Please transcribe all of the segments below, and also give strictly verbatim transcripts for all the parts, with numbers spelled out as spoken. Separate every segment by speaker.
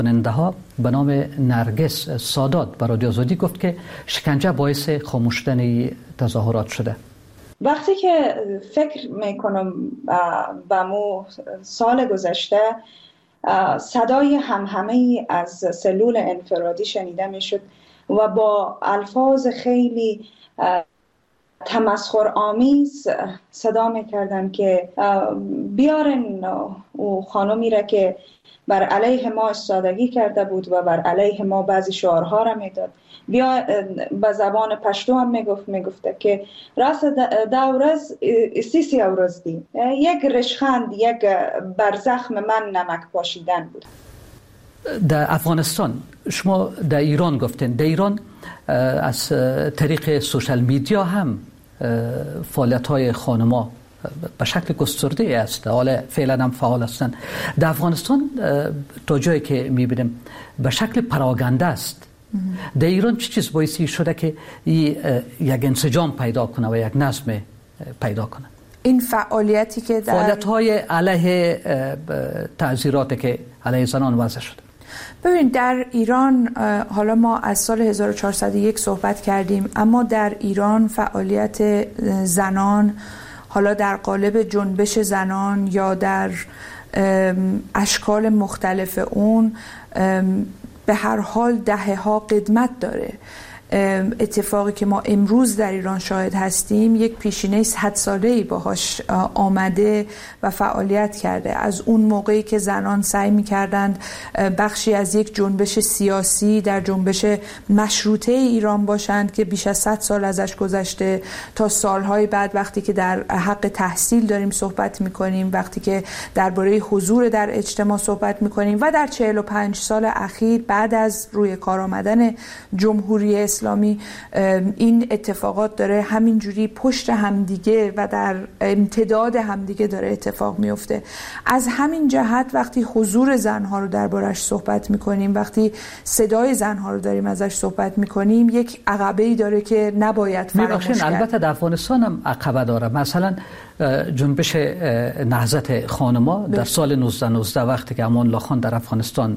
Speaker 1: خواننده ها به نام نرگس سادات به رادیو آزادی گفت که شکنجه باعث خاموش شدن تظاهرات شده.
Speaker 2: وقتی که فکر میکنم به مو سال گذشته صدای همهمه از سلول انفرادی شنیده میشد و با الفاظ خیلی تمسخر آمیز صدا میکردن که بیارن او خانمی را که بر علیه ما استادگی کرده بود و بر علیه ما بعضی شعارها را میداد، بیا به زبان پشتو هم میگفت میگفته که راست دورز سیسی اورز دی، یک رشخند، یک برزخم من نمک پاشیدن بود.
Speaker 1: در افغانستان شما در ایران گفتین، در ایران از طریق سوشال میدیا هم فعالیت‌های خانم‌ها به شکل گسترده است، حالا فعلا هم فعال هستند. در افغانستان تا جایی که می‌بینیم به شکل پراگنده است. در ایران چه چیز باعثی شده که یک انسجام پیدا کنه و یک نظم پیدا کنه؟
Speaker 3: این فعالیتی که در
Speaker 1: فعالیت‌های علیه تعزیراتی که علیه زنان وضع شده.
Speaker 3: ببینید در ایران، حالا ما از سال هزار و چهارصد و یک صحبت کردیم، اما در ایران فعالیت زنان، حالا در قالب جنبش زنان یا در اشکال مختلف اون، به هر حال دهه ها قدمت داره. اتفاقی که ما امروز در ایران شاهد هستیم یک پیشینه صد ساله‌ای باهاش آمده و فعالیت کرده. از اون موقعی که زنان سعی می‌کردند بخشی از یک جنبش سیاسی در جنبش مشروطه ایران باشند که بیش از صد سال ازش گذشته، تا سالهای بعد وقتی که در حق تحصیل داریم صحبت می‌کنیم، وقتی که درباره حضور در اجتماع صحبت می‌کنیم و در چهل و پنج سال اخیر بعد از روی کار آمدن جمهوری اسلامی، این اتفاقات داره همینجوری پشت همدیگه و در امتداد همدیگه داره اتفاق میفته. از همین جهت وقتی حضور زنها رو دربارش صحبت میکنیم، وقتی صدای زنها رو داریم ازش صحبت میکنیم، یک عقبه‌ای داره که نباید فراموش کرد.
Speaker 1: البته در افغانستان هم عقبه داره. مثلا جنبش نهضت خانما در سال نوزده نوزده وقتی که امان الله خان در افغانستان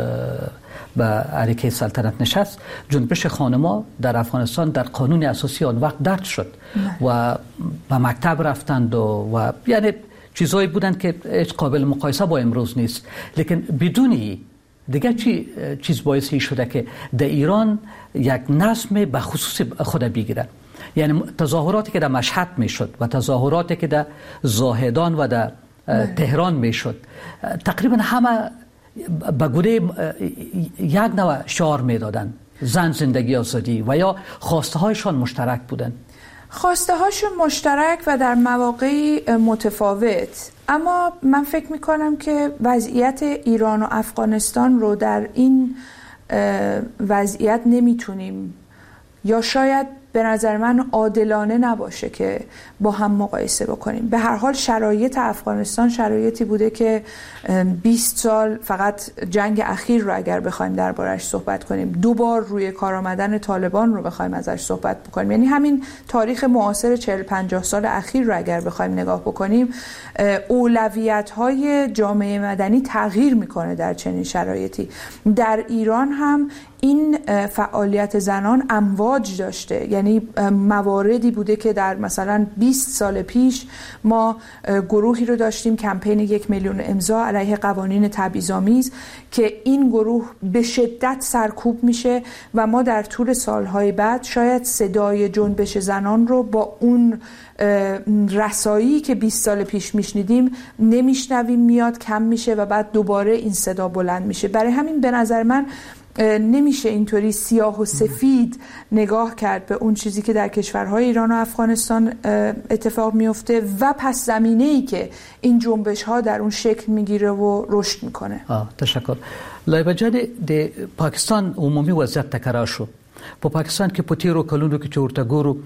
Speaker 1: به عریکه سلطنت نشست، جنبش خانما در افغانستان در قانون اساسی آن وقت درج شد نه. و به مکتب رفتند و, و یعنی چیزایی بودند که هیچ قابل مقایسه با امروز نیست. لیکن بدونی دیگه چی چیز باعثی شده که در ایران یک نظم به خصوص خود بگیره. یعنی تظاهراتی که در مشهد میشد و تظاهراتی که در زاهدان و در تهران میشد، تقریبا همه به گونه یک نوع شعار میدادن، زن زندگی آزادی، و یا خواسته هایشان مشترک بودن.
Speaker 3: خواسته هاشون مشترک و در مواقعی متفاوت، اما من فکر میکنم که وضعیت ایران و افغانستان رو در این وضعیت نمیتونیم، یا شاید به نظر من عادلانه نباشه که با هم مقایسه بکنیم. به هر حال شرایط افغانستان شرایطی بوده که بیست سال، فقط جنگ اخیر رو اگر بخوایم دربارش صحبت کنیم، دو بار روی کار آمدن طالبان رو بخوایم ازش صحبت بکنیم، یعنی همین تاریخ معاصر چهل پنجاه سال اخیر رو اگر بخوایم نگاه بکنیم، اولویت‌های جامعه مدنی تغییر میکنه در چنین شرایطی. در ایران هم این فعالیت زنان امواج داشته، یعنی مواردی بوده که در مثلا بیست سال پیش ما گروهی رو داشتیم، کمپین یک میلیون امضا علیه قوانین تبعیض‌آمیز، که این گروه به شدت سرکوب میشه و ما در طول سالهای بعد شاید صدای جنبش زنان رو با اون رسایی که بیست سال پیش میشنیدیم نمیشنویم، میاد کم میشه و بعد دوباره این صدا بلند میشه. برای همین به نظر من نمیشه اینطوری سیاه و سفید نگاه کرد به اون چیزی که در کشورهای ایران و افغانستان اتفاق میفته و پس زمینه‌ای که این جنبش ها در اون شکل میگیره و رشد میکنه.
Speaker 1: آه تشکر. لایبه جان د پاکستان عمومی وضعیت تکرار شو. په پاکستان کې په تیرو کلونو کې چې ورته ګورو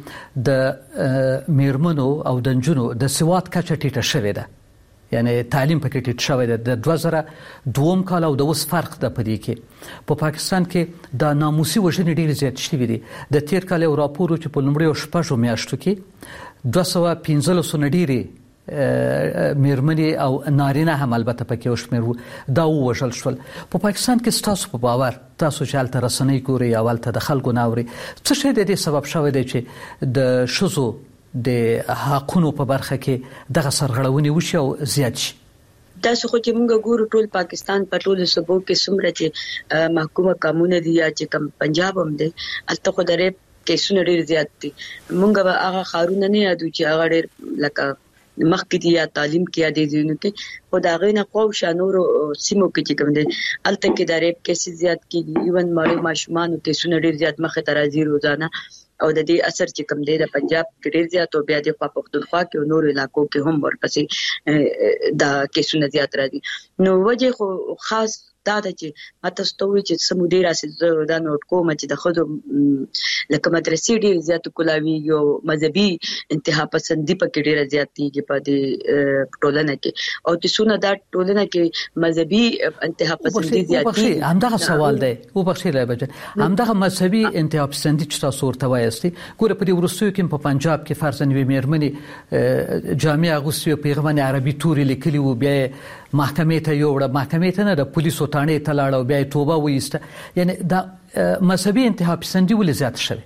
Speaker 1: د میرمنو او د نجونو د سواد کچه ټیټه شوې ده، یعنی تعلیم پکې ټیټ شوی دی. د دوه زره دوم کال او د اوس فرق ده په دې کې. په پاکستان کې د ناموسي وژنې ډېرې زیات شوي دي. د تیر کال یو راپور چې په لومړیو شپږو میاشتو کې دوه سوه پنځلس نه ډېرې میرمنې او نارینه هم البته پکې وشمیر دا ووژل شول. په پاکستان کې ستاسو په باور تاسو چې هلته رسنۍ ګورئ او هلته د خلکو نه اورئ څه شی د دې سبب شوی دی چې د ښځو د حقونو په برخه کې دغه سرغړونې وشي او زیات شي؟
Speaker 4: تاسو خو چې موږ ګورو ټول پاکستان په ټولو صوبو کې څومره چې محکومه قانون دي یا چې کم پنجاب هم دی الته خو د ریپ کیسونه ډېر زیات دي. موږ به هغه ښارونه نه یادو چې هغه ډېر لکه مخکې دي یا تعلیم کې یا دي ځینو کې خو د هغې نه خواوشا نورو سیمو کې چې کوم دی هلته کې د ریپ کیسې زیات کېږي. ایون ماړه ماشومانو کیسونه ډېر زیات مخې ته راځي روزانه او د دې اثر چې کوم دی د پنجاب کې ډېر زیات او بیا د خوا پښتونخوا کې او نورو علاقو کې هم ورپسې دا کیسونه زیات راځي. نو وجه خو خاص دا ده چې ماته ستوي چې سمودي راسي دا نوٹ کوم چې د خود لکه مدرسې ډېر زیات کولاوي یو مذهبي انتها پسندي پکې ډېر زیات دي په دې ټولنه کې او چې څونه دا ټولنه کې مذهبي انتها پسندي زیات دي.
Speaker 1: همدغه سوال دی او بخښي لایبه همدغه مذهبي انتها پسندي چې تاسو ورته وایستي ګوره په دې وروستیو کې په پنجاب کې فرضاً وي میرمنې جامع اغوستي او پیغمبر عربي توري لیکلي وو بیا محکمې ته یوړه محکمې ته نه د پولیسو تانې ته لاړه او بیا توبه وایسته. یعنی دا مذهبي انتها پسندي ولې زیات شوی؟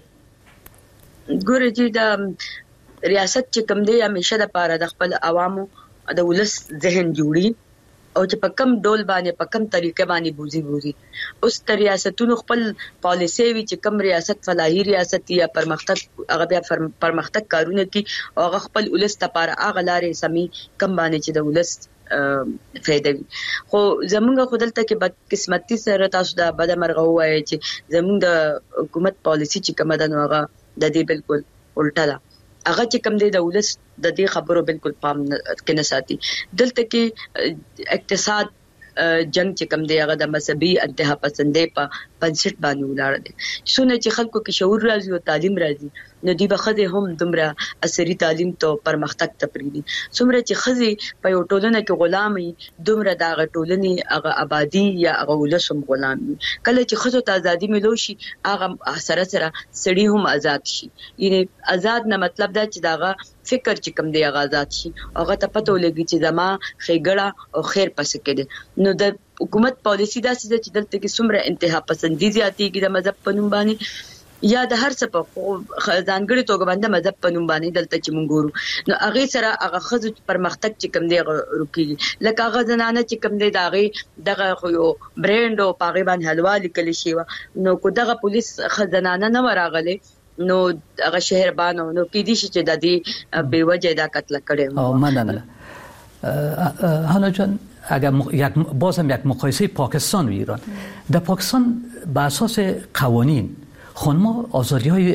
Speaker 4: ګوره چې د ریاست چې کوم دی همیشه د پاره د خپل عوامو د ولس ذهن جوړي او چې په کم ډول باندې په کم طریقې باندې بوزي بوزي اوس تر ریاستونو خپل پالیسي وی چې کم ریاست فلاحي ریاست یا پرمختګ هغه بیا پرمختګ کارونه کوي او هغه خپل ولس لپاره هغه لارې سمي کم باندې چې د ولس فائدہ وي. خو زمونږ خودلته کې بد قسمتي سره تاسو دا بد مرغه وایي چې زمونږ د حکومت پالیسي چې کومه ده نو هغه د دې بالکل الټا ده. هغه چې کوم دی د ولس د دې خبرو بالکل پام کې نه ساتي. دلته کې اقتصاد جنگ چې کوم دی هغه د مذهبي انتها پسندۍ په بنسټ باندې ولاړ دی. څونه چې خلکو کې شعور راځي او تعلیم راځي نو دی به خزه هم دومره عصري تعلیم ته پرمختګ ته پریدي. څومره چې خزه په یو ټولنه کې غلامي دومره دا ټولنې هغه آبادی یا هغه ولسم غلامي. کله چې خزه ته ازادي ملو شي هغه سره سره سړي هم آزاد شي. یعنی آزاد نه مطلب دا چې داغه فکر چې کوم دی هغه آزاد شي هغه ته پته ولګي چې زما خېګړه او خیر پس کېده. نو د حکومت پالیسی دا چې دلته کې څومره انتها پسندي زیاتېږي د مذهب په نوم باندې یا د هر څه په ځانګړي توګه باندې مذهب په نوم باندې دلته چې مونږ ګورو نو هغه سره هغه خزو پرمختګ چې کوم دی رکی لکه هغه زنانه چې کوم دی داغه دغه خو یو برند او پاغي باندې حلوا لیکل شي نو کو دغه پولیس خزانه نه وراغله نو هغه شهربان نو کې دي چې د دې به وجه دا قتل کړي.
Speaker 1: او مننه حالا جان اگر یک بازم یک مقایسه پاکستان و ایران در پاکستان به اساس قوانین خانم‌ها آزادی‌های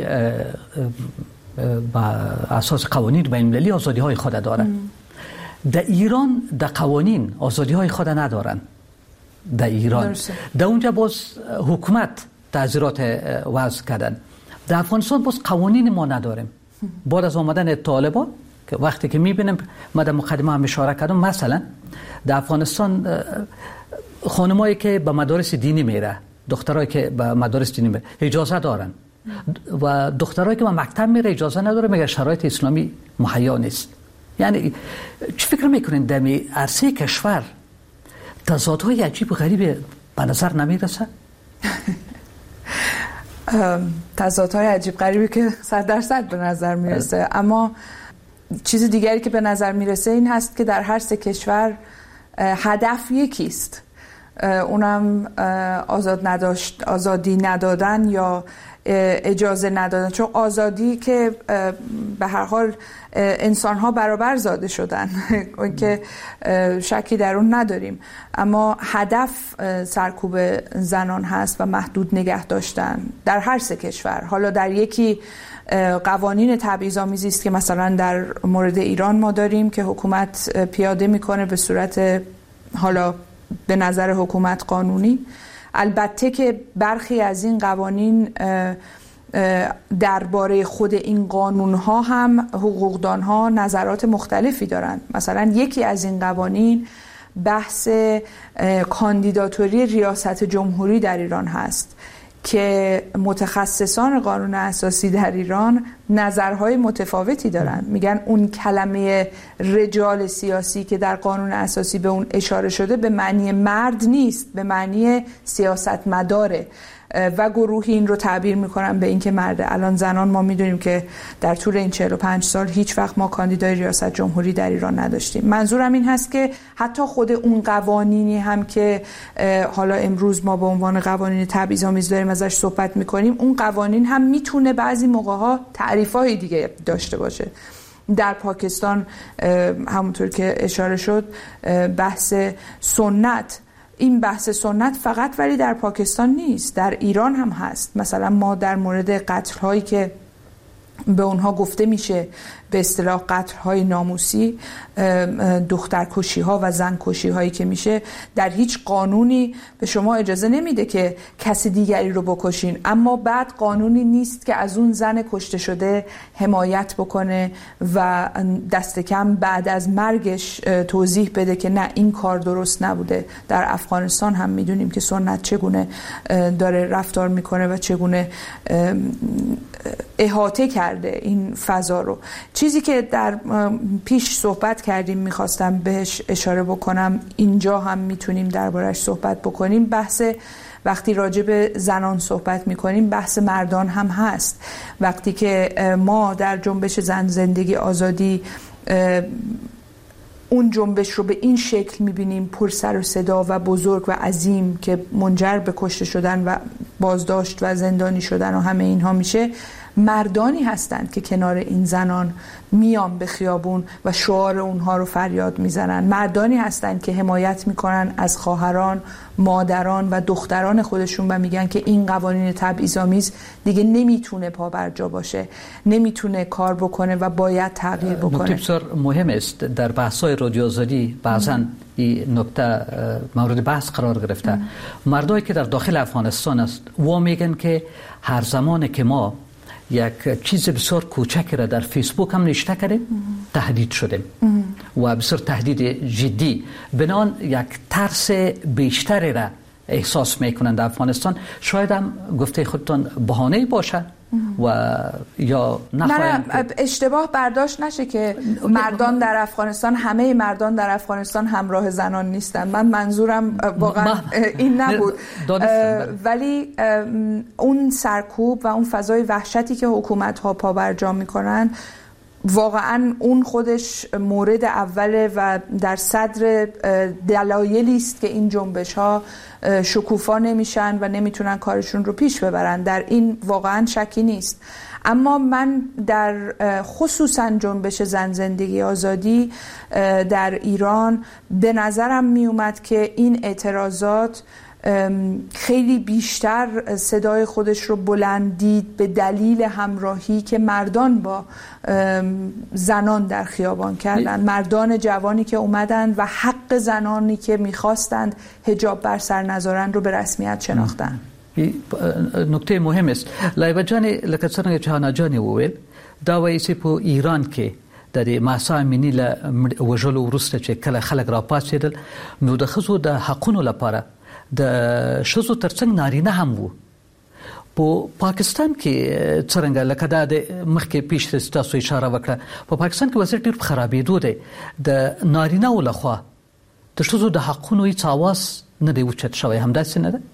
Speaker 1: با اساس قوانین بین‌المللی آزادی‌های خود دارند. در ایران در قوانین آزادی‌های خود ندارند. در ایران در اونجا باز حکومت تعزیرات وضع کردن. در افغانستان باز قوانین ما نداریم. بعد از آمدن طالبان که وقتی که می‌بینیم ما در مقدمه هم اشاره کردم مثلا در افغانستان خانمایی که به مدارس دینی میره دخترایی که به مدارس دینی میره اجازه دارن و دخترایی که به مکتب میره اجازه نداره مگر شرایط اسلامی مهیا نیست. یعنی چه فکر میکنین در عرصه کشور تضادهای عجیب و غریب به نظر نمیرسه؟
Speaker 3: تضادهای عجیب غریبی که صد درصد به نظر میرسه اما چیز دیگری که به نظر میرسه این هست که در هر سه کشور هدف یکیست، اونم آزاد نداشت آزادی ندادن یا اجازه ندادن، چون آزادی که به هر حال انسان‌ها برابر زاده شدن که شکی در اون نداریم، اما هدف سرکوب زنان هست و محدود نگه داشتن در هر سه کشور. حالا در یکی قوانین تبعیض‌آمیزی است که مثلا در مورد ایران ما داریم که حکومت پیاده میکنه به صورت حالا به نظر حکومت قانونی، البته که برخی از این قوانین درباره خود این قانون‌ها هم حقوقدان‌ها نظرات مختلفی دارند. مثلا یکی از این قوانین بحث کاندیداتوری ریاست جمهوری در ایران هست که متخصصان قانون اساسی در ایران نظرهای متفاوتی دارن. میگن اون کلمه رجال سیاسی که در قانون اساسی به اون اشاره شده به معنی مرد نیست، به معنی سیاستمداره و گروهی این رو تعبیر میکنن به این که مرده. الان زنان ما میدونیم که در طول این چهل و پنج سال هیچ وقت ما کاندیدای ریاست جمهوری در ایران نداشتیم. منظورم این هست که حتی خود اون قوانینی هم که حالا امروز ما به عنوان قوانین تبعیض‌آمیز داریم ازش صحبت میکنیم، اون قوانین هم میتونه بعضی موقع‌ها تعریف‌های دیگه داشته باشه. در پاکستان همونطور که اشاره شد بحث سنت، این بحث سنت فقط ولی در پاکستان نیست، در ایران هم هست. مثلا ما در مورد قتل هایی که به اونها گفته میشه به اصطلاح قتل های ناموسی، دخترکشی ها و زن کشی هایی که میشه، در هیچ قانونی به شما اجازه نمیده که کسی دیگری رو بکشین، اما بعد قانونی نیست که از اون زن کشته شده حمایت بکنه و دست کم بعد از مرگش توضیح بده که نه این کار درست نبوده. در افغانستان هم میدونیم که سنت چگونه داره رفتار میکنه و چگونه احاطه کرده این فضا رو. چیزی که در پیش صحبت کردیم میخواستم بهش اشاره بکنم، اینجا هم میتونیم دربارش صحبت بکنیم. بحث وقتی راجع به زنان صحبت میکنیم بحث مردان هم هست. وقتی که ما در جنبش زن زندگی آزادی اون جنبش رو به این شکل میبینیم، پر سر و صدا و بزرگ و عظیم که منجر به کشته شدن و بازداشت و زندانی شدن و همه اینها میشه، مردانی هستند که کنار این زنان میان به خیابون و شعار اونها رو فریاد میزنن. مردانی هستند که حمایت میکنن از خواهران، مادران و دختران خودشون و میگن که این قوانین تبعیض‌آمیز دیگه نمیتونه پابرجا باشه، نمیتونه کار بکنه و باید تغییر بکنه.
Speaker 1: نکته بسیار مهم است در بحث‌های رادیو آزادی بعضاً این نکته مورد بحث قرار گرفته. مردایی که در داخل افغانستان است و میگن که هر زمانی که ما یک چیز بسیار کوچکی را در فیسبوک هم نشته کردیم تهدید شدیم و بسیار تهدید جدی، بنان یک ترس بیشتری را احساس میکنند در افغانستان. شاید هم گفته خودتان بهانه باشه و یا
Speaker 3: نه اشتباه برداشت نشه که مردان در افغانستان، همه مردان در افغانستان همراه زنان نیستن. من منظورم واقعا این نبود، ولی اون سرکوب و اون فضای وحشتی که حکومت ها پابرجا میکنن واقعا اون خودش مورد اوله و در صدر دلایلی است که این جنبش ها شکوفا نمیشن و نمیتونن کارشون رو پیش ببرن. در این واقعا شکی نیست. اما من در خصوصا جنبش زن زندگی آزادی در ایران به نظرم می اومد که این اعتراضات خیلی بیشتر صدای خودش رو بلندید به دلیل همراهی که مردان با زنان در خیابان کردن، مردان جوانی که اومدن و حق زنانی که میخواستند حجاب بر سر نذارن رو به رسمیت شناختن.
Speaker 1: نکته مهم است. لایبه جانی لکه څنګه چې هانا جانی وویل دا وایي چې په ایران کې د ماسا امینی له وژلو وروسته چې کله خلک راپاڅېدل نو د ښځو د حقونو لپاره د ښځو ترڅنګ نارینه هم وو. په پاکستان کې څرنګه لکه دا د مخکې پیش تاسو اشاره وکړه، په پاکستان کې وضعیت ډېر خرابېدو دی. د نارینه‌و لخوا د ښځو د حقونو هېڅ اواز نه دی اوچت شوی، همداسې نه ده؟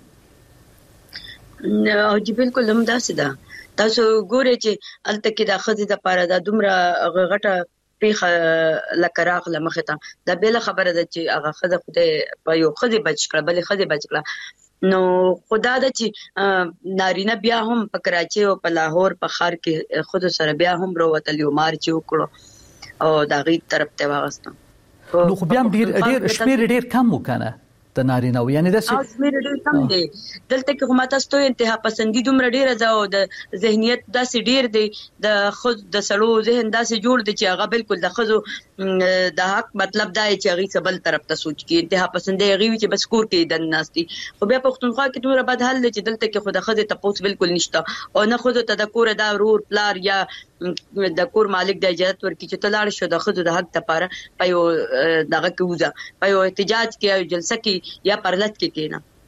Speaker 4: او جی بالکل همداسې ده. تاسو ګورئ چې هلته کې د ښځې دپاره دا دومره غټه پیښه لکه راغله مخې ته، دا بېله خبره ده چې هغه ښځه خدای په یو ښځې بچ کړه، بلې ښځې بچ کړه. نو خدا ده چې نارینه بیا هم په کراچۍ او په لاهور په ښار کې ښځو سره بیا هم راوتل، یو مارچ یې وکړو او د هغې طرف ته یې واغېستو.
Speaker 1: نو خو بیا هم ډېر شمېر ډېر کم و که نه د نارینه‌و، یعنې داسې
Speaker 4: شمېر ډېر کم دی. دلته کې خو ما تاسو ته انتها پسندي دومره ډېره ده او د ذهنیت داسې ډېر دی، د ښځو د سړو ذهن داسې جوړ دی چې هغه بالکل د ښځو د حق مطلب دا دی چې هغې څه بل طرف ته سوچ کړي. انتها پسندي هغې وي چې بس کور کې دننه ناست دي. خو بیا پښتونخوا کې دومره بد حال دی چې دلته کې خو د ښځې تپوس بالکل نشته او نه ښځو ته د کوره دا ورور پلار یا د کور مالک د اجازت ورکړي چې ته لاړ شو د ښځو د حق دپاره په یو دغه کې وځه، په یو احتجاج کې او جلسه کې یا پرلط کې کېنه.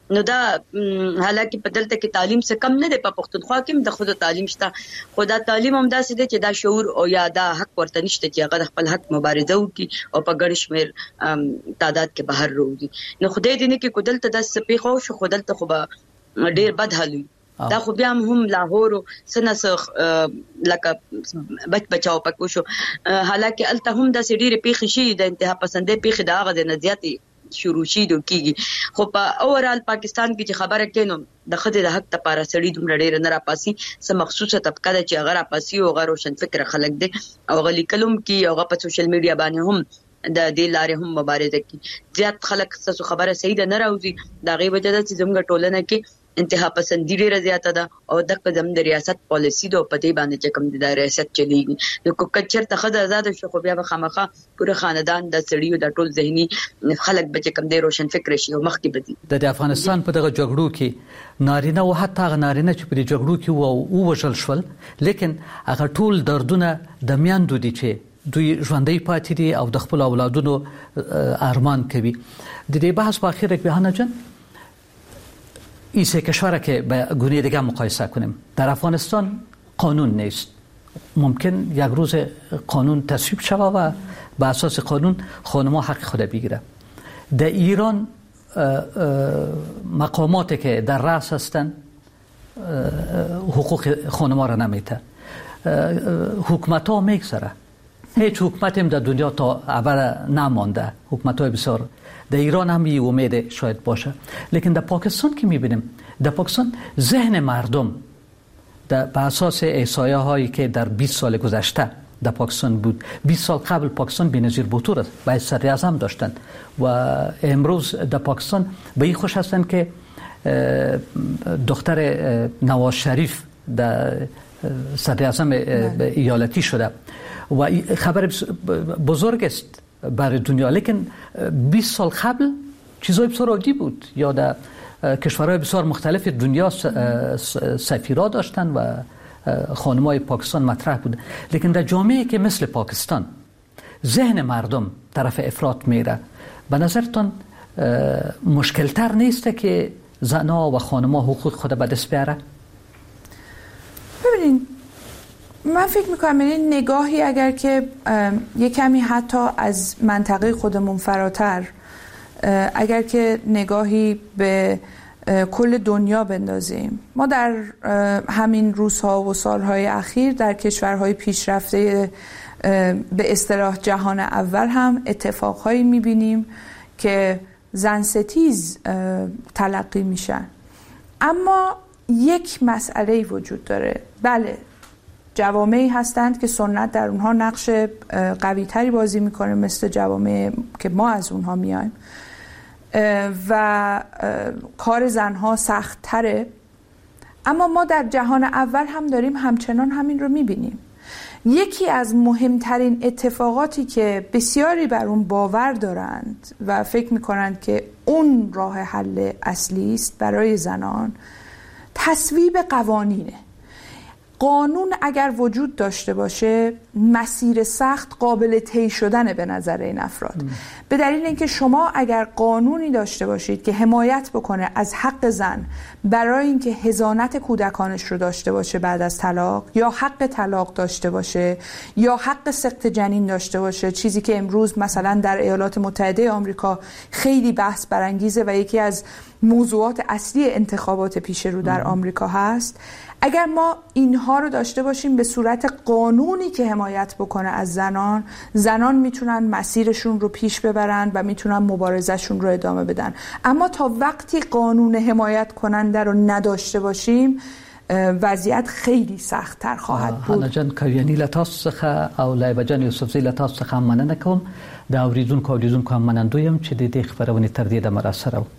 Speaker 4: نو دا حالکه په دلته کې تعلیم څه کم نه دی، په پښتونخوا کې د خود تعلیم شته، خدا تعلیم هم داسې دی چې دا شعور او یا دا حق ورته نشته چې هغه خپل حق مبارزه وکړي او په ګڼ شمېر تعداد کې بهر راوځي. نو خدای دې نه کې کو دلته داسې پیښو شو، خو دلته خو به ډېر بد حال وي. دا خو بیا هم لاهور سنس لکه بچ بچاو پکو شو، حالکه الته هم د سړي پیښې شي د انتها پسندې پیښې دا غو د نزياتي شروع شي د کیږي. خو په اورال پاکستان کې چې خبره کینو د خدای د حق لپاره سړي دومره ډېر نه راپاسي، سم مخصوصه طبقه د چې هغه راپاسي او غیر روشن فکر خلک دي او غلي کلم کې او په سوشل میډیا باندې هم د دې لارې هم مبارزه کوي. زیات خلک څه خبره صحیح ده نه راوځي، دا غي وجه ده چې زموږ ټولنه کې انتها پسندی ډیره زیاته ده او د قدم د ریاست پالیسی د پدې باندې چې کوم د ریاست چلیږي. نو کو کچر ته خدای آزاد شو خو بیا به خامخه پوره خاندان د سړیو د ټول ذهني خلک به کوم د روشن فکر شي او مخ کې بدی.
Speaker 1: د افغانستان په دغه جګړو کې نارینه او حتی نارینه چې په دې جګړو کې وو وژل شول، لیکن هغه ټول دردونه د میاندو دي چې دوی ژوندۍ پاتې دي او د خپل اولادونو ارمان کوي. د دې بحث په اخر کې بهانه جان این سه کشور که به گونه دیگه مقایسه کنیم، در افغانستان قانون نیست، ممکن یک روز قانون تصویب شود و به اساس قانون خانم‌ها حق خود بگیره. در ایران مقاماتی که در رأس هستند حقوق خانم‌ها را نمیده، حکومت‌ها میگذره، هیچ حکومتی هم در دنیا تا ابد نمانده، حکومت‌های بسیار. در ایران هم این امید شاید باشه، لیکن در پاکستان که میبینیم، در پاکستان ذهن مردم در به اساس احصایه هایی که در بیست سال گذشته در پاکستان بود، بیست سال قبل پاکستان بی‌نظیر بطور است و صدر اعظم داشتند و امروز در پاکستان به این خوش هستند که دختر نواز شریف در صدر اعظم ایالتی شده و خبر بزرگ است برای دنیا. لیکن بیست سال قبل چیزای بسیار عادی بود، یا در کشورهای بسیار مختلف دنیا سفیرا داشتن و خانمای پاکستان مطرح بود. لیکن در جامعه که مثل پاکستان ذهن مردم طرف افراط میره، به نظرتون مشکلتر نیسته که زنها و خانمها حقوق خود به دست بیاره؟
Speaker 3: ببینید، من فکر میکنم این نگاهی اگر که یک کمی حتی از منطقه خودمون فراتر، اگر که نگاهی به کل دنیا بندازیم، ما در همین روزها و سالهای اخیر در کشورهای پیشرفته به اصطلاح جهان اول هم اتفاقهایی میبینیم که زن ستیز تلقی میشن. اما یک مسئله وجود داره. بله، جوامعی هستند که سنت در اونها نقش قوی تری بازی میکنه، مثل جوامع که ما از اونها میایم و کار زنها سخت تره. اما ما در جهان اول هم داریم همچنان همین رو میبینیم. یکی از مهمترین اتفاقاتی که بسیاری بر اون باور دارند و فکر میکنند که اون راه حل اصلی است برای زنان، تصویب قوانینه. قانون اگر وجود داشته باشه، مسیر سخت قابل طی شدن به نظر این افراد. ام. به دلیل اینکه شما اگر قانونی داشته باشید که حمایت بکنه از حق زن برای اینکه حضانت کودکانش رو داشته باشه بعد از طلاق، یا حق طلاق داشته باشه، یا حق سقط جنین داشته باشه، چیزی که امروز مثلا در ایالات متحده آمریکا خیلی بحث برانگیزه و یکی از موضوعات اصلی انتخابات پیش رو در آمریکا هست. اگر ما اینها رو داشته باشیم به صورت قانونی که حمایت بکنه از زنان، زنان میتونن مسیرشون رو پیش ببرن و میتونن مبارزهشون رو ادامه بدن. اما تا وقتی قانون حمایت کننده رو نداشته باشیم، وضعیت خیلی سخت‌تر خواهد بود.
Speaker 1: حالا جان کویانی لتاس څخه او لایبه جان یوسفزی لتاس څخه مننه کوم. دا اوریدونکو اوریدونکو هم منندویم چې د دې خبرونه تر دې د مراسره و.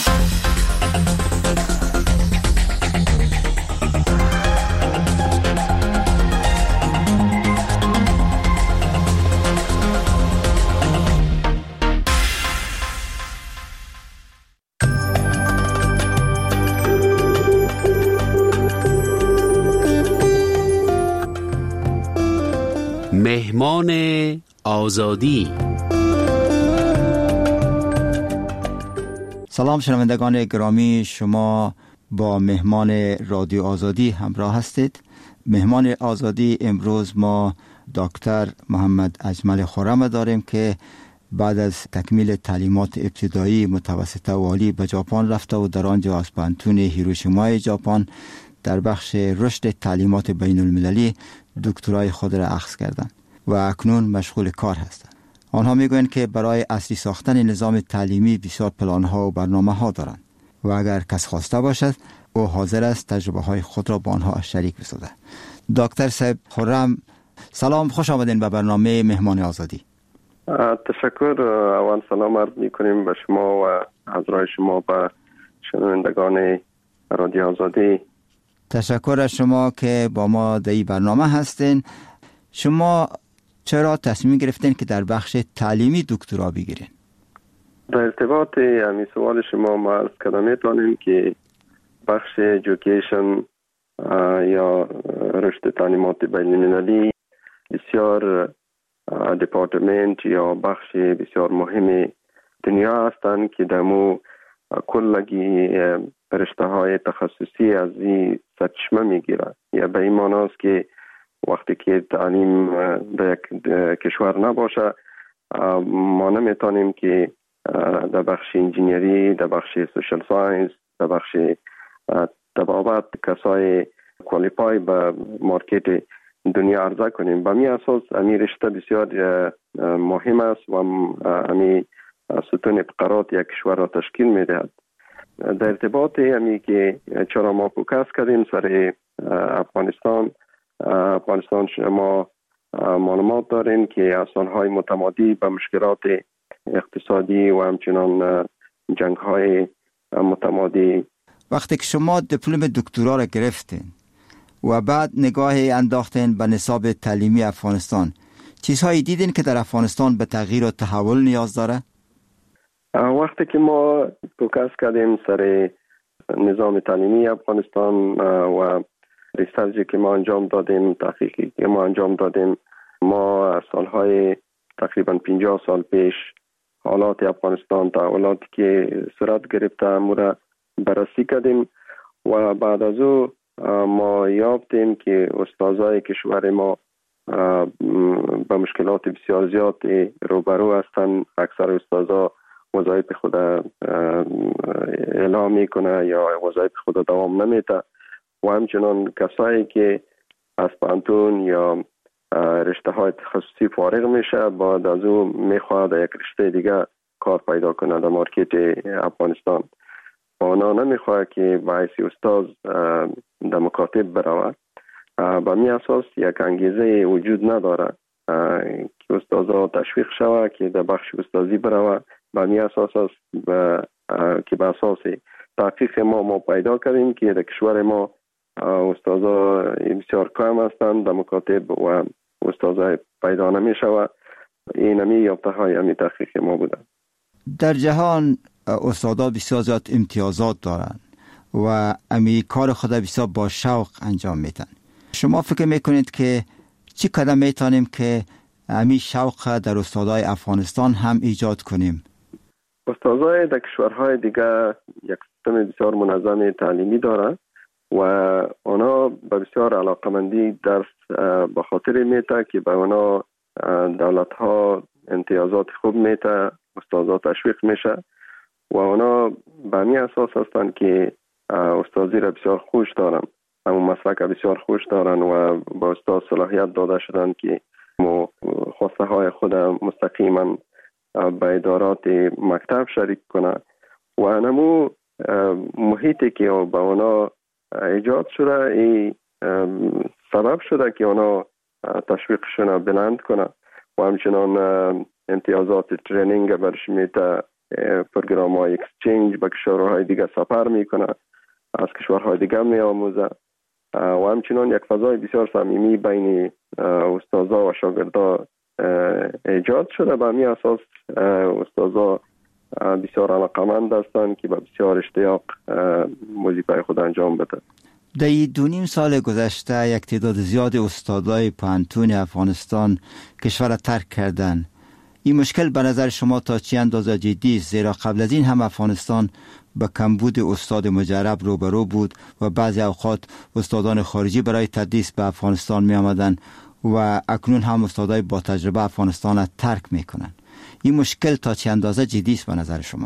Speaker 5: مهمان آزادی. سلام شنوندگان گرامی، شما با مهمان رادیو آزادی همراه هستید. مهمان آزادی امروز ما دکتر محمد اجمل خرم داریم که بعد از تکمیل تعلیمات ابتدایی، متوسطه و عالی به ژاپن رفته و در آنجا از پانتون هیروشیمای ژاپن در بخش رشد تعلیمات بین المللی دکترای خود را اخذ کردند و اکنون مشغول کار هستند. آنها میگویند که برای اصلی ساختن نظام تعلیمی بسیار پلان‌ها و برنامه‌ها دارند و اگر کس خواسته باشد او حاضر است تجربه‌های خود را با آنها شریک بسازد. دکتر صاحب خرم، سلام، خوش آمدین به برنامه مهمان آزادی.
Speaker 6: تشکر. اول سلام عرض می‌کنیم به شما و حضرات شما به شنوندگان رادیو آزادی.
Speaker 5: تشکر از شما که با ما در این برنامه هستین. شما چرا تصمیم گرفتین که در بخش تعلیمی دکترا بگیرین؟
Speaker 6: در ارتباط همین سوال شما ما عرض کردم میتونیم که بخش ایژوکیشن یا رشد تعلیمات بین المللی بسیار دپارتمنت یا بخش بسیار مهم دنیا هستند که دمو کلگی رشته های تخصصی از این سرچشمه میگیره. یا به این معنی است که وقتی که تعلیم در یک کشور نباشه ما نمیتونیم که در بخش انجینیری، در بخش سوشل ساینس، در بخش طبابت کسای کوالیفای به مارکت دنیا عرضه کنیم. به می اساس امی رشته بسیار مهم است و امی ستون ابتکارات یک کشور را تشکیل میدهد. در ارتباط امی که چرا ما فوکس کردیم سر افغانستان، افغانستان شما معلومات دارین که از سالهای متمادی به مشکلات اقتصادی و همچنان جنگ‌های متمادی.
Speaker 5: وقتی که شما دیپلم دکترا را گرفتین و بعد نگاهی انداختین به نصاب تعلیمی افغانستان، چیزهایی دیدین که در افغانستان به تغییر و تحول نیاز داره؟
Speaker 6: وقتی که ما فوکس کردیم سر نظام تعلیمی افغانستان و ریسرچی که ما انجام دادیم، تحقیقی که ما انجام دادیم، ما از سالهای تقریبا پنجاه سال پیش حالات افغانستان، تحولاتی که صورت گرفته مورا بررسی کردیم و بعد از او ما یافتیم که استادای کشور ما با مشکلات بسیار زیاد روبرو هستند. اکثر استادا وظایف خود اعلام میکنه یا وظایف خود دوام نمیده و همچنان کسایی که از پانتون یا رشته های تخصصی فارغ میشه بعد از او میخواد یک رشته دیگه کار پیدا کنه در مارکت افغانستان. اونا نمیخواد که باعث استاد در مکاتب برود. به می اساس یک انگیزه وجود نداره که استادا تشویق شوه که در بخش استادی برود. به می اساس است که به اساس تحقیق ما ما پیدا کردیم که در کشور ما استادا بسیار کم هستند در مکاتب و استادا پیدا نمی شود. این همی یافته های همی تحقیق ما بوده.
Speaker 5: در جهان استادا بسیار زیاد امتیازات دارند و امی کار خود بسیار با شوق انجام میدن. شما فکر میکنید که چی قدم میتونیم که امی شوق در استادای افغانستان هم ایجاد کنیم؟
Speaker 6: استادای در کشورهای دیگه یک سیستم بسیار منظم تعلیمی دارند و اونا به بسیار علاقمندی درس به خاطر میته که به اونا دولت ها امتیازات خوب میته، استادا تشویق میشه و اونا به می اساس هستند که استادی را بسیار خوش دارن، همون مسلک بسیار خوش دارن و با استاد صلاحیت داده شدن که مو خواسته های خود مستقیما به ادارات مکتب شریک کنه و نمو محیطی که به اونا ایجاد شده ای سبب شده که اونا تشویقشون بلند کنه و همچنان امتیازات ترینینگ برش میته، پروگرام های اکسچنج به کشورهای دیگه سفر میکنه، از کشورهای دیگه میآموزه و همچنان یک فضای بسیار صمیمی بین استادا و شاگردا ایجاد شده. به می اساس استادا بسیار علاقمند هستند که با بسیار اشتیاق وظیفه خود انجام بده.
Speaker 5: در دو نیم سال گذشته یک تعداد زیاد استادای پانتون افغانستان کشور را ترک کردند این مشکل به نظر شما تا چه اندازه جدی است؟ زیرا قبل از این هم افغانستان به کمبود استاد مجرب روبرو بود و بعضی اوقات استادان خارجی برای تدریس به افغانستان می آمدن و اکنون هم استادای با تجربه افغانستان را ترک می کنند. این مشکل تا چه اندازه جدی است به نظر شما؟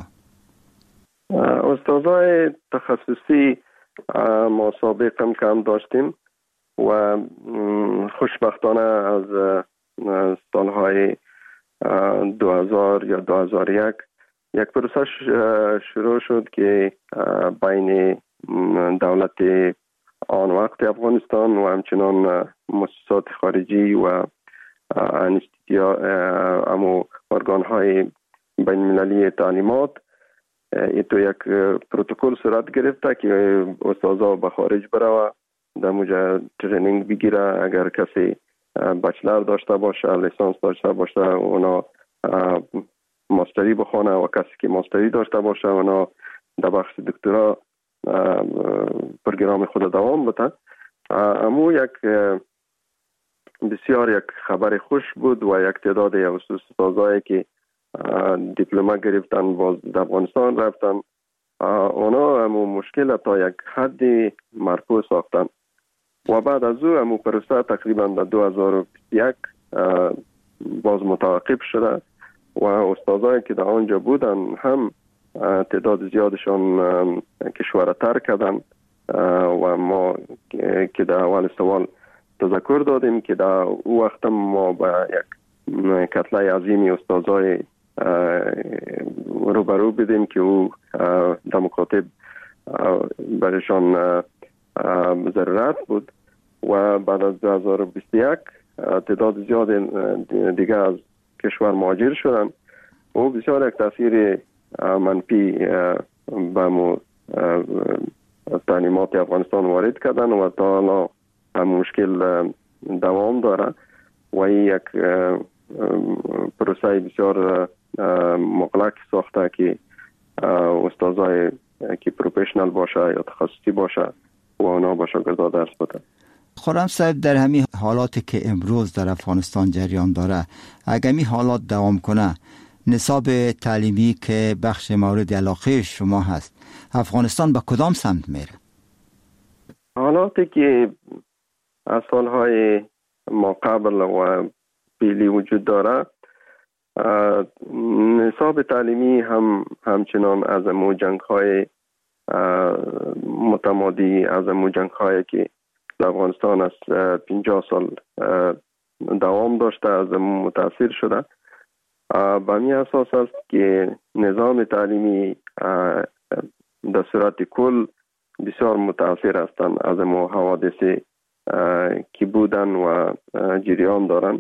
Speaker 6: استادای تخصصی ما سابقا کم داشتیم و خوشبختانه از سالهای دو هزار یا دو هزار و یک یک پروسه شروع شد که بین دولت آن وقت افغانستان و همچنان مؤسسات خارجی و امو ارگان های بین المللی تعلیمات ایتو یک پروتکل صورت گرفته که استادا به خارج بروه در موجه ترینینگ بگیره. اگر کسی بچلر داشته باشه، لیسانس داشته باشه، اونا ماستری بخونه و کسی که ماستری داشته باشه اونا در بخش دکترا پروگرام خود دوام بده. امو یک بسیار یک خبر خوش بود و یک تعداد استادایی که دیپلم گرفتن باز در افغانستان رفتن، اونا امو مشکل تا یک حد مرفوع ساختن و بعد از او امو پروسه تقریبا در دو هزار و بیست و یک باز متوقف شده و استادایی که در آنجا بودن هم تعداد زیادشان کشور ترک کردن و ما که در اول سوال تذکر دادیم که در او وقت ما با یک کتله عظیمی استادای روبرو بدیم که او در مکاتب برشان ضرورت بود و بعد از دو هزار و بیست و یک تعداد زیاد دیگه از کشور مهاجر شدن و بسیار یک تاثیر منفی به تعلیمات افغانستان وارد کردن و تا حالا هم مشکل دوام داره و این یک پروسه بسیار مغلق ساخته که استادای که پروفیشنال باشه یا تخصصی باشه و اونا با شاگردا درس بده.
Speaker 5: خرم صاحب، در همین حالاتی که امروز در افغانستان جریان داره، اگر این حالات دوام کنه، نصاب تعلیمی که بخش مورد علاقه شما هست، افغانستان به کدام سمت میره؟
Speaker 6: حالاتی که از سالهای ما قبل و پیلی وجود داره، نصاب تعلیمی هم همچنان از امو جنگ های متمادی، از امو جنگ های که در افغانستان از پنجاه سال دوام داشته از امو متاثر شده. به می اساس است که نظام تعلیمی در صورت کل بسیار متاثر هستند از امو حوادث که بودن و جریان دارن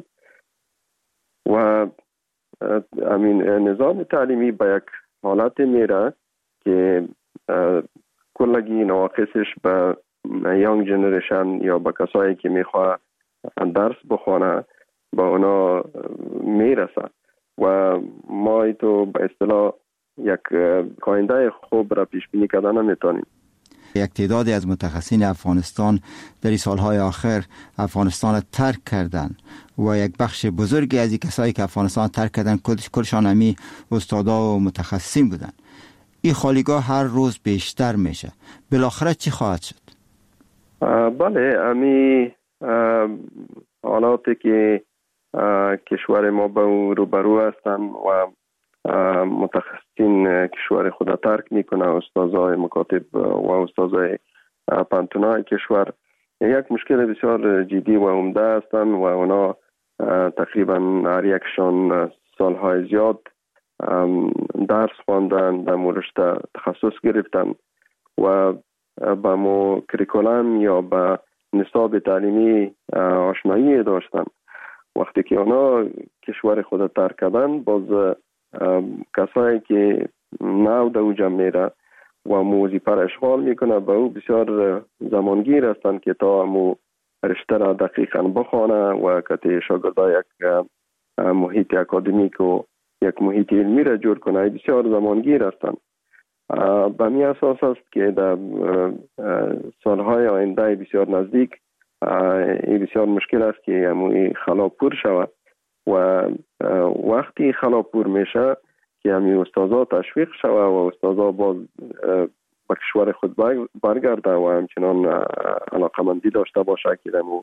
Speaker 6: و امین نظام تعلیمی به یک حالت میره که کلگی نواقصش به یانگ جنریشن یا به کسایی که میخواه درس بخونه با اونا میرسه و ما ایتو به اصطلاح یک آینده خوب را پیش بینی کردن نمیتونیم.
Speaker 5: یک تعدادی از متخصصین افغانستان در این سالهای آخر افغانستان را ترک کردن و یک بخش بزرگی از این کسایی که افغانستان ترک کردن کلشان همی استادا و متخصصین بودن. این خالیگاه هر روز بیشتر میشه. بالاخره چی خواهد شد؟
Speaker 6: بله، امی حالاتی که کشور ما با روبرو هستن و متخصصین کشور خود ترک میکنه، استادای مکاتب و استادای پانتونای کشور یک مشکل بسیار جدی و عمده هستند و اونا تقریبا هر یکشان سالهای زیاد درس خواندن، در رشته تخصص گرفتن و با مو کریکولم یا با نصاب تعلیمی آشنایی داشتن. وقتی که اونا کشور خود ترک کردن، باز کسایی که نو در اوجا میره و موزی پر اشغال میکنه به او بسیار زمانگیر هستند که تا مو رشته را دقیقا بخوانه و که شاگردا یک محیط اکادمیک و یک محیط علمی را جور کنه بسیار زمانگیر هستند. به می اساس است که در سالهای آینده بسیار نزدیک این بسیار مشکل است که اموی خلا پر شود و وقتی خلاپور میشه که همین استادا تشویق شوه و استادا باز به کشور خود برگرده و همچنان علاقمندی داشته باشه که دمو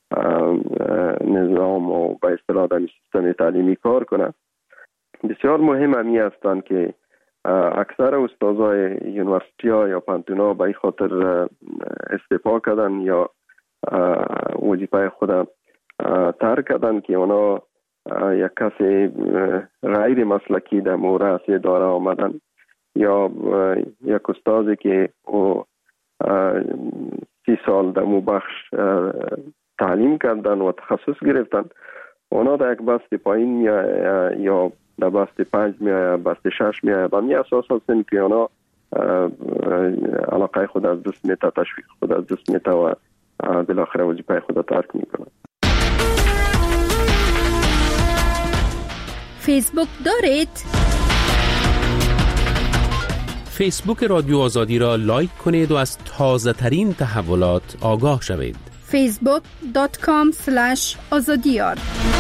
Speaker 6: نظام و به اصطلاح دمی سیستم تعلیمی کار کنه. بسیار مهم همی هستند که اکثر استادای یونیورسیتی ها یا پانتونا به این خاطر استعفا کردن یا وظیفه خود ترک کردن که اونا یک کسی غیر مسلکی در مورد اداره آمدن یا یک استادی که او سی سال در مو بخش تعلیم کردن و تخصص گرفتن، اونا در یک بست پایین میآید یا در بست پنج میآید، بست شش میآید و می اساس هستن که اونا علاقه خود از دست میته، تشویق خود از دست میته و بالاخره وظیفه خود ترک میکنن.
Speaker 7: فیسبوک دارید؟
Speaker 8: فیسبوک رادیو آزادی را لایک کنید و از تازه ترین تحولات آگاه شوید.
Speaker 7: فیسبوک دات کام اسلش آزادیار.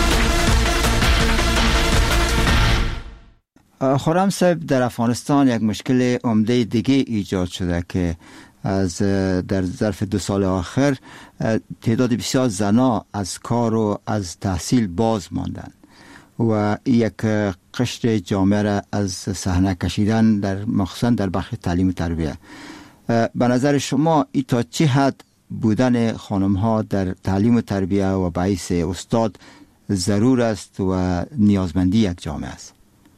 Speaker 5: خرم صاحب، در افغانستان یک مشکل عمده دیگه ایجاد شده که از در ظرف دو سال آخر تعداد بسیار زنا از کار و از تحصیل باز ماندن و یک قشر جامعه را از صحنه کشیدن در مخصوصا در بخش تعلیم و تربیت. به نظر شما ای تا چه حد بودن خانم ها در تعلیم و تربیت و باعث استاد ضرور است و نیازمندی یک جامعه است؟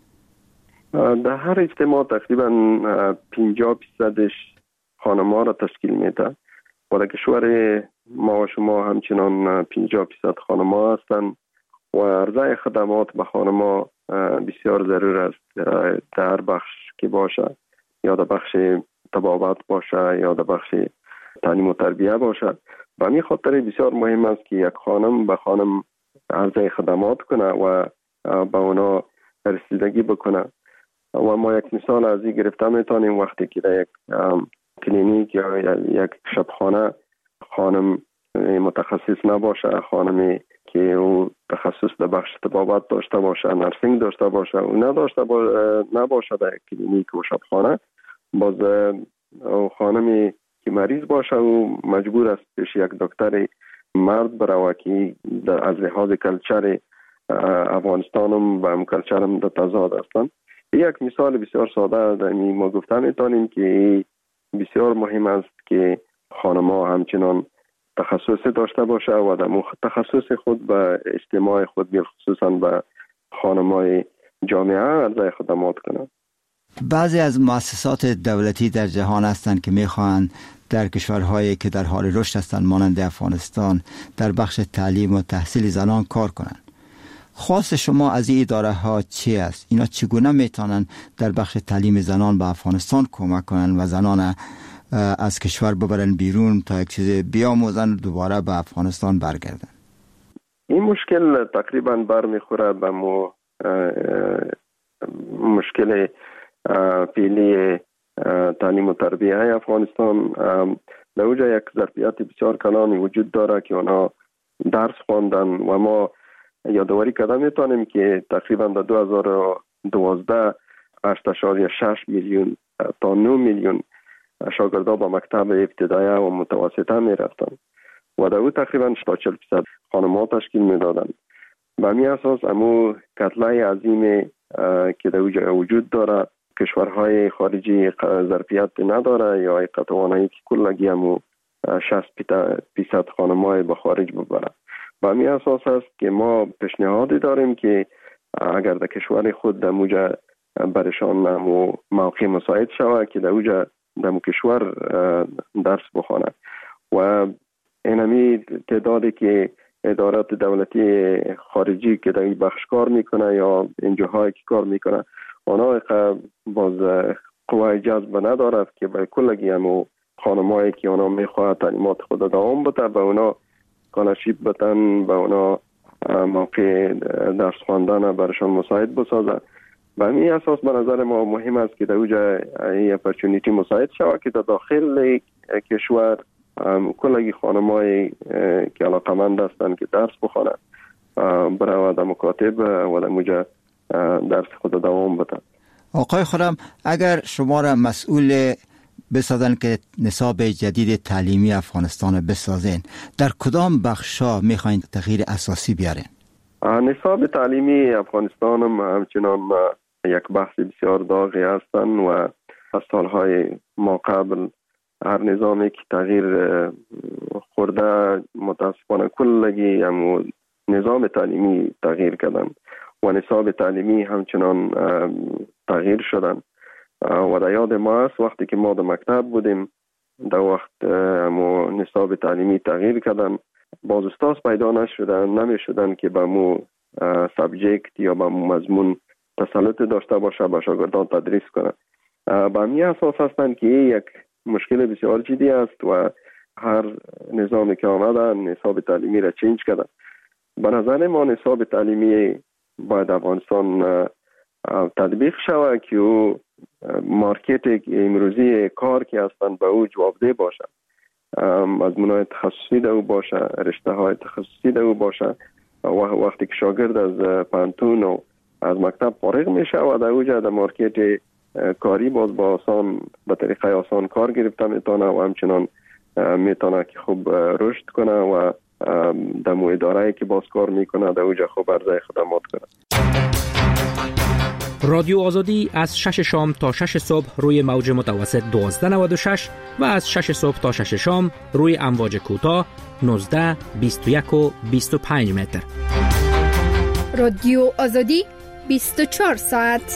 Speaker 6: در هر اجتماع تقریبا پنجاه درصدش خانم ها را تشکیل میده و در کشور ما و شما همچنان پنجاه درصد خانم ها هستند و عرضه خدمات به خانم ها بسیار ضرور است، در بخش که باشه یا در بخش طبابت باشه یا در بخش تعلیم و تربیه باشه. به همین خاطر بسیار مهم است که یک خانم به خانم عرضه خدمات کنه و به اونا رسیدگی بکنه. و ما یک مثال از این گرفته میتونیم وقتی که در یک کلینیک یا یک شبخانه خانم متخصص نباشه، خانمی که او تخصص در بخش طبابت داشته باشه، نرسینگ داشته باشه و نداشته باشه نباشه در کلینیک و شبخانه، باز خانمی که مریض باشه و مجبور است پیش یک دکتر مرد بروه که از لحاظ کلچر افغانستانم و هم کلچرم در تضاد هستند. یک مثال بسیار ساده در ما گفته میتونیم که بسیار مهم است که خانم‌ها همچنان تخصص داشته باشه و در تخصص خود به اجتماع خود بالخصوصا به خانم‌های جامعه عرضه خدمات کنند.
Speaker 5: بعضی از مؤسسات دولتی در جهان هستند که میخواهند در کشورهایی که در حال رشد هستند مانند افغانستان در بخش تعلیم و تحصیل زنان کار کنند. خواست شما از این اداره ها چی است؟ اینا چگونه میتونن در بخش تعلیم زنان به افغانستان کمک کنن و زنان از کشور ببرن بیرون تا یک چیز بیاموزن دوباره به افغانستان برگردن؟
Speaker 6: این مشکل تقریبا برمیخوره به مو مشکل فعلی تعلیم و تربیه افغانستان. در اوجا یک ظرفیت بسیار کلانی وجود داره که اونا درس خواندن و ما یادآوری کردن میتونیم که تقریبا در دو هزار و دوازده هشت اشاریه شش میلیون تا نه میلیون شاگردا با مکتب ابتدایی و متوسطه میرفتن و در او تقریبا تا چهل درصد خانم‌ها تشکیل میدادن. به همین اساس امو کتله عظیم که در اوجا وجود داره، کشورهای خارجی ظرفیت نداره یا توانایی که کلگی امو شصت درصد خانم‌های به خارج ببره. به همین اساس است که ما پیشنهادی داریم که اگر در کشور خود در موجه برشان موقع مساعد شود که در اوجه در کشور درس بخوانه و اینمی تعدادی که ادارات دولتی خارجی که در این بخش کار میکنه یا انجاهایی که کار میکنه اونا باز قوای جذب ندارد که به کلگی همو خانمایی که اونا میخواهد تعلیمات خود دوام بده به اونا کانشیب بتن، به اونا موقع درس خواندن برشان مساعد بسازه. به همین اساس به نظر ما مهم است که در اوجا این اپورتونیتی مساعد شود که در داخل کشور کلگی خانمایی که علاقمند هستند که درس بخوانند برای در مکاتب و در موجه درس خود دوام بده.
Speaker 5: آقای خرم، اگر شما را مسئول بسازن که نصاب جدید تعلیمی افغانستان بسازین، در کدام بخشا میخواین تغییر اساسی بیارین؟
Speaker 6: نصاب تعلیمی افغانستان هم همچنان یک بحث بسیار داغی هستن و از سالهای ما قبل هر نظامی که تغییر خورده متاسفانه کلگی هم نظام تعلیمی تغییر کردن و نصاب تعلیمی همچنان تغییر شدن. و در یاد ما است وقتی که ما در مکتب بودیم در وقت مو نصاب تعلیمی تغییر کردن، باز استاد پیدا نشدن نمی شدن که به مو سابجکت یا به مو مضمون تسلط داشته باشه به شاگردان تدریس کنه. به همین اساس هستند که یک مشکل بسیار جدی است و هر نظامی که آمده نصاب تعلیمی را چینج کرده. به نظر ما نصاب تعلیمی باید افغانستان تطبیق شود که او مارکت امروزی کار که هستند به او جوابده باشه، مضمون‌های تخصصی ده او باشه، رشته های تخصصی ده او باشه. و وقتی که شاگرد از پانتون و از مکتب فارغ میشه و در اوجه در مارکت کاری باز با آسان به طریقه آسان کار گرفته میتونه و همچنان میتونه که خوب رشد کنه و در مو اداره که باز کار میکنه در اوجه خوب عرضه خدمات کنه.
Speaker 9: رادیو آزادی از شش شام تا شش صبح روی موج متوسط دوازده نود و شش و از شش صبح تا شش شام روی امواج کوتاه نوزده بیست و یک و بیست و پنج متر.
Speaker 7: رادیو آزادی بیست و چهار ساعت.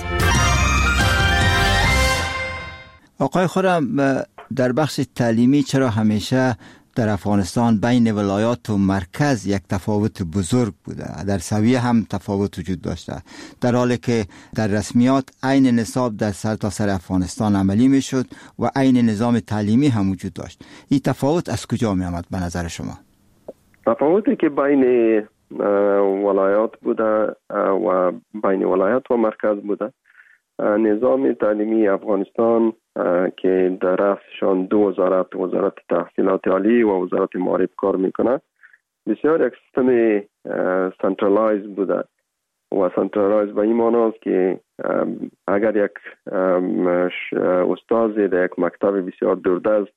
Speaker 5: آقای خرم، در بخش تعلیمی چرا همیشه در افغانستان بین ولایات و مرکز یک تفاوت بزرگ بوده؟ در سویه هم تفاوت وجود داشته، در حالی که در رسمیات عین نصاب در سرتاسر افغانستان عملی می شد و عین نظام تعلیمی هم وجود داشت. این تفاوت از کجا می آمد به نظر شما؟
Speaker 6: تفاوتی که بین ولایات بوده و بین ولایات و مرکز بوده. نظام تعلیمی افغانستان که در رأسشان دو وزارت، وزارت تحصیلات عالی و وزارت معارف کار میکنه، بسیار یک سیستم سنترالایز بوده و سنترالایز به این معنی است که اگر یک استاد در یک مکتب بسیار دوردست،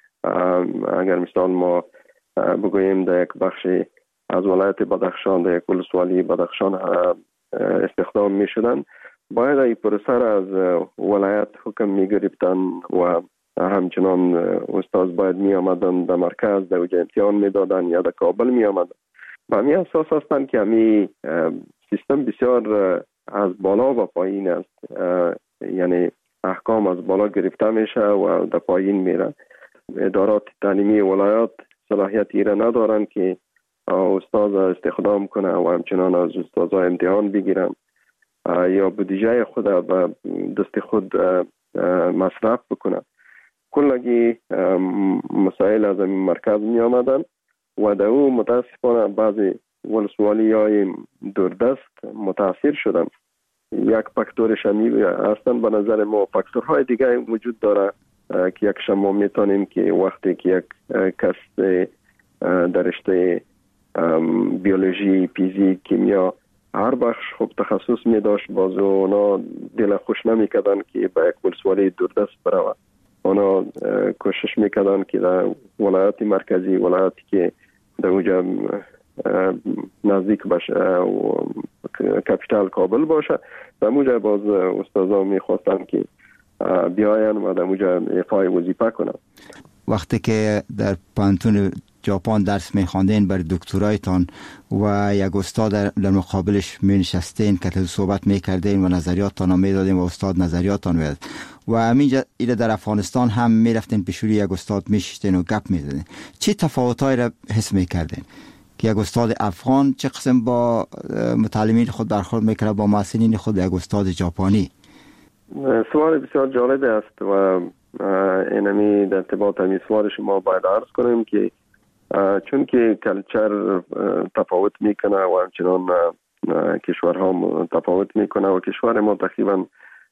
Speaker 6: اگر مثال ما بگوییم در یک بخش از ولایت بدخشان در یک ولسوالی بدخشان استخدام می شدن، باید این پروسه از ولایت حکم می گرفتن و همچنان استاد باید می آمدن در مرکز در وجه امتحان می دادن یا در کابل می آمدن. و همین اساس هستند که همین سیستم بسیار از بالا و پایین است، یعنی احکام از بالا گرفته میشه و در پایین میره. ادارات تعلیمی ولایات صلاحیت ایره ندارن که استاد استخدام کنه و همچنان از استادان امتحان بگیرن یا بودجه خود به دست خود مصرف بکنه. کلگی مسائل از این مرکز می آمدن و در او متاسفانه بعضی ولسوالی های دوردست متاثر شدن. یک فاکتور شمی هستن به نظر ما. فاکتورهای دیگه وجود داره که یک شما میتونیم که وقتی که یک کس در رشته بیولوژی، فیزیک، کیمیا هر بخش خوب تخصص می داشت، باز اونا دل خوش نمی کردن که به یک ولسوالی دوردست برود. اونا کوشش می کردن که در ولایت مرکزی، ولایتی که در اونجا نزدیک باشه و کپیتال کابل باشه، در اونجا باز استادا می خواستن که بیاین و در اونجا ایفای وظیفه کنن.
Speaker 5: وقتی که در پانتون ژاپن درس می‌خواندین بر دکترایتان و یک استاد در مقابلش می‌نشستین که صحبت می‌کردین و نظریاتتان میدادین و استاد نظریاتتان میداد و همینجا ایره در افغانستان هم می‌رفتین پیش روی یک استاد می‌شستین و گپ می‌زدین، چه تفاوتایی را حس می‌کردین که یک استاد افغان چه قسم با متعلمین خود برخورد می‌کرد با محصلین خود یک استاد ژاپنی؟
Speaker 6: سوال بسیار جالب است و اینمی در ارتباط همین سوال شما باید عرض کنیم که چون که کلچر تفاوت میکنه و همچنان کشورها تفاوت میکنه و کشور ما تقریبا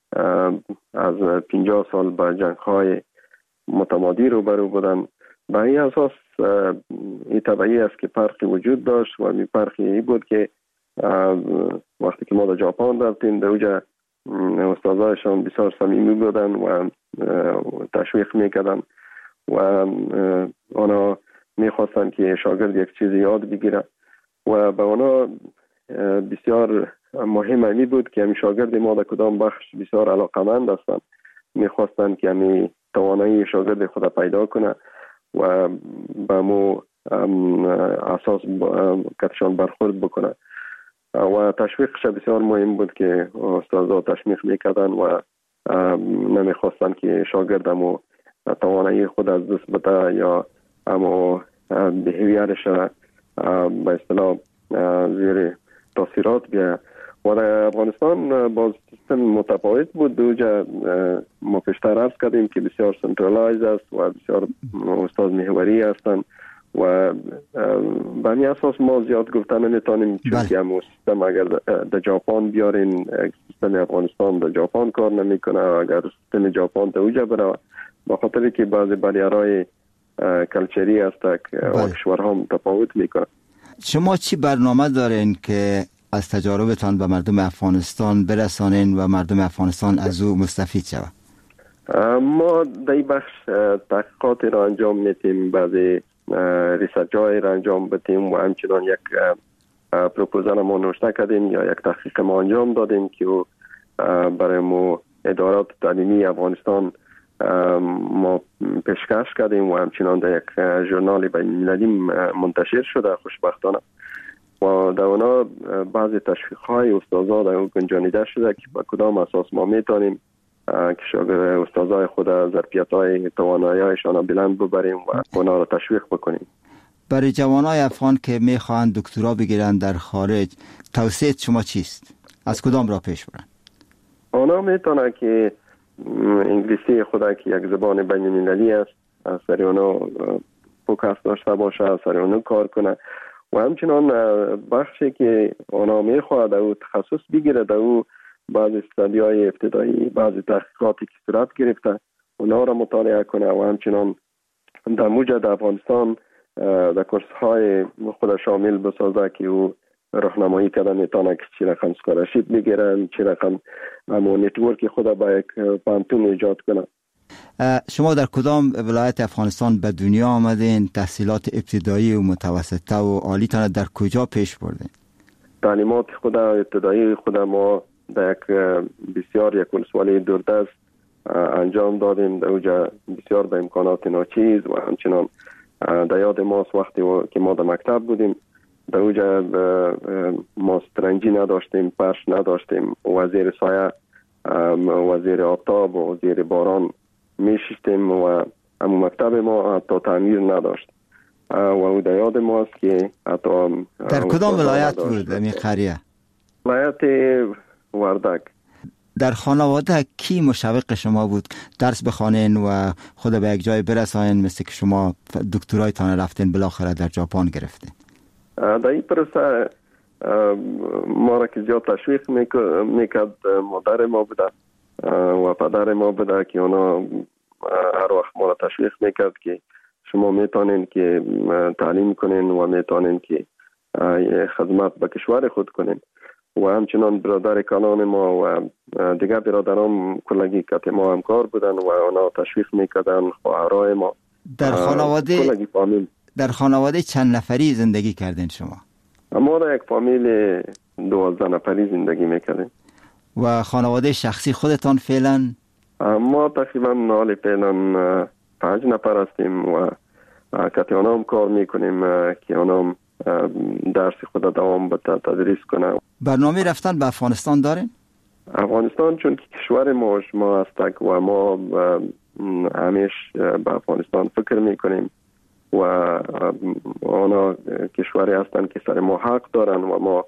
Speaker 6: از پنجاه سال به جنگ‌های متمادی روبرو بودن. به این اساس این طبیعی است که فرقی وجود داشت و این فرقی این بود که وقتی که ما در ژاپن رفتیم در اونجا استادایشان بسیار صمیمی بودن و تشویق میکردن و آنها میخواستن که شاگرد یک چیز یاد بگیره و به آنها بسیار مهم امی بود که همی شاگرد ما در کدام بخش بسیار علاقمند هستند، میخواستن که همی توانایی شاگرد خود پیدا کنه و به مو اساس کتشان برخورد بکنه و تشویقش بسیار مهم بود که استادا تشویق میکردن و نمیخواستن که شاگرد همو توانایی خود از دست بده یا همو بیهیویرش به اصطلاح زیر تاثیرات بیا. و در افغانستان باز سیستم متفاوت بود. دوجا ما پیشتر عرض کردیم که بسیار سنترالایز است و بسیار استاد محوری هستند و به همین اساس ما زیاد گفتن نمیتونیم، چون که همون سیستم اگر در ژاپن بیارین سیستم افغانستان در ژاپن کار نمیکنه، اگر سیستم ژاپن در اوجا بره با خاطر که بعضی باریرهای کلچری هست که کشورها متفاوت میکنه.
Speaker 5: شما چی برنامه دارین که از تجاربتان به مردم افغانستان برسانین و مردم افغانستان از او مستفید شود؟
Speaker 6: ما در این بخش تحقیقات را انجام میتیم، بعضی ریسرچ های را انجام بدیم و همچنان یک پروپوزال ما نوشته کردیم یا یک تحقیق ما انجام دادیم که برای ما ادارات تعلیمی افغانستان ما پیشکش کردیم و همچنان در یک ژورنال بین‌المللی منتشر شده خوشبختانه و در اونا بعضی تشویق های استادا در اون گنجانیده شده که با کدام اساس ما میتونیم که شاگرد استادای خود ظرفیت های توانایی هایشان بلند ببریم و اونا را تشویق بکنیم.
Speaker 5: برای جوانای افغان که میخواهند دکترا بگیرن در خارج توصیه شما چیست؟ از کدام را پیش برن؟
Speaker 6: اونا میتونه که انگلیسی خود که یک زبان بین المللی است سر اونا فوکس داشته باشه، سر اونا کار کنه و همچنان بخشی که اونا میخواد او تخصص بگیره در او بعضی استادی های ابتدایی، بعضی تحقیقاتی که صورت گرفته اونا را مطالعه کنه و همچنان در موجد افغانستان در کورس های خود شامل بسازه که او راهنمایی کردن میتونه که چی رقم سکالرشیپ بگیرن، چی رقم همون نتورک خود با یک پانتون ایجاد کنه.
Speaker 5: شما در کدام ولایت افغانستان به دنیا آمدین؟ تحصیلات ابتدایی و متوسطه و عالیتان در کجا پیش بردین؟
Speaker 6: تعلیمات خود ابتدایی خود ما در یک بسیار یک ولسوالی دوردست انجام دادیم. در اوجا بسیار به امکانات ناچیز و همچنان در یاد ماست وقتی که ما در مکتب بودیم در اوجا ما سترنجی نداشتیم، پرش نداشتیم و زیر سایه و زیر آفتاب و زیر باران میشیستیم و همون مکتب ما حتی تعمیر نداشت و او در یاد ماست که حتی
Speaker 5: در کدام ولایت بود می قریه؟
Speaker 6: ولایت وردک.
Speaker 5: در خانواده کی مشوق شما بود درس بخوانین و خود به یک جای برسانین مثل که شما دکترایتان رفتین بالاخره در ژاپن گرفتین؟
Speaker 6: در این پروسه ما را که زیاد تشویق میکرد مادر ما بوده و پدر ما بوده که اونا هر وقت ما را تشویق میکرد که شما میتونین که تعلیم کنین و میتونین که خدمت به کشور خود کنین و همچنان برادر کانان ما و دیگر برادران کلگی که ما همکار بودن و اونا تشویق میکردن خواهرای ما.
Speaker 5: در خانواده در خانواده چند نفری زندگی کردین شما؟
Speaker 6: ما در یک فامیل دوازده نفری زندگی میکردیم.
Speaker 5: و خانواده شخصی خودتان فعلا؟
Speaker 6: ما تقریبا حال فعلا پنج نفر هستیم و که اونا هم کار میکنیم که اونا هم درس خود دوام بده تدریس کنه.
Speaker 5: برنامه رفتن به افغانستان دارین؟
Speaker 6: افغانستان چون که کشور ما شما هستک و ما همیش به افغانستان فکر میکنیم و اونا کشوری هستن که سر ما حق دارن و ما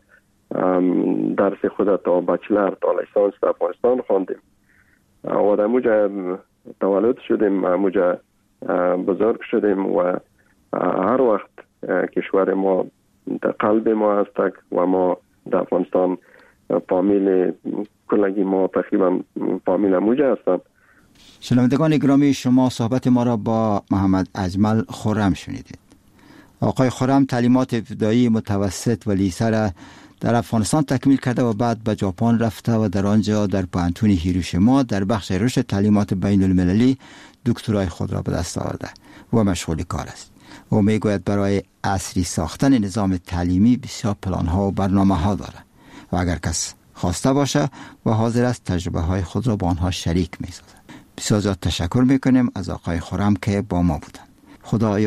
Speaker 6: درس خود تا بچلر تا لیسانس در افغانستان خواندیم و در موجه تولد شدیم، موجه بزرگ شدیم و هر وقت کشور ما در قلب ما هستک و ما در افغانستان فامیل کلگی ما تقریبا فامیل موجه هستن.
Speaker 5: شنوندگان گرامی، شما صحبت ما را با محمد اجمل خرم شنیدید. آقای خرم تعلیمات ابتدایی، متوسط و لیسه را در افغانستان تکمیل کرده و بعد به ژاپن رفته و در آنجا در پوهنتون هیروشیما در بخش رشد تعلیمات بین المللی دکترای خود را به دست آورده و مشغول کار است. و میگوید برای عصری ساختن نظام تعلیمی بسیار پلان ها و برنامه ها داره و اگر کس خواسته باشه و حاضر است تجربه های خود را با آنها شریک می سازد. بسیار زیاد تشکر میکنیم از آقای خرم که با ما بودند. خدا